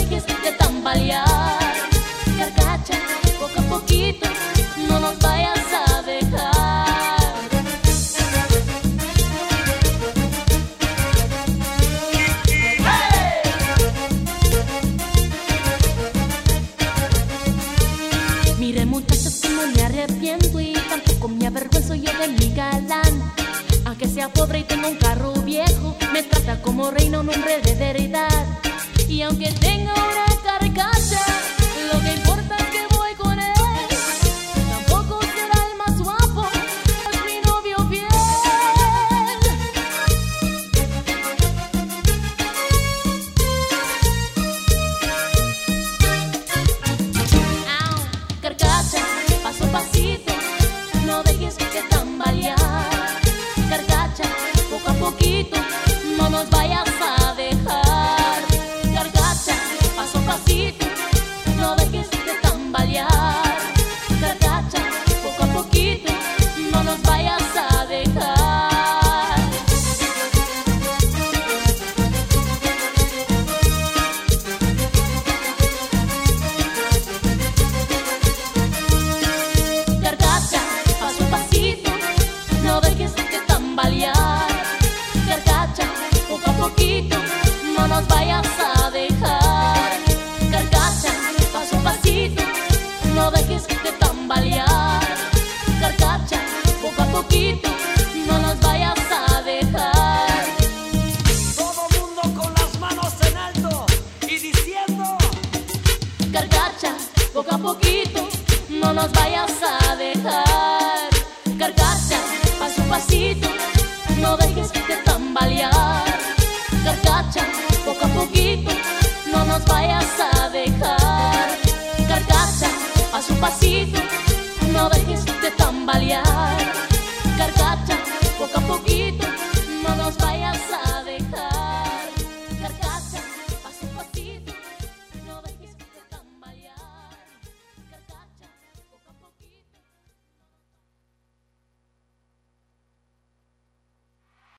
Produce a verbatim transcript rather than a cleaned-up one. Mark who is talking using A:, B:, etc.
A: dejes de tambalear. Carcacha, poco a poquito, no nos vayas a dejar. ¡Hey! Mire muchachos que no me arrepiento y tampoco me avergüenzo yo de mi galán. Aunque sea pobre y tenga un carro viejo, me trata como reina, un hombre de verdad. Y aunque tenga una carcacha, lo que importa es que voy con él. Tampoco será el más guapo, es mi novio fiel. Au, carcacha, paso a pasito, no dejes de tambalear. Carcacha, poco a poquito, no nos vayas a dejar. Carcacha, paso a pasito, no dejes de tambalear. Carcacha, poco a poquito, no nos vayas a dejar. Carcacha, paso a pasito, no dejes de tambalear. Carcacha, poco a poquito, no nos vayas a dejar. Carcacha, paso a pasito, no dejes de tambalear. Carcacha, poco a poquito, no nos vayas a dejar.
B: Todo mundo con las manos en alto y diciendo:
A: Carcacha, poco a poquito, no nos vayas a dejar. Carcacha, paso a pasito, no dejes de tambalear. Carcacha, poco a poquito, no nos vayas a dejar. Carcacha, paso a pasito.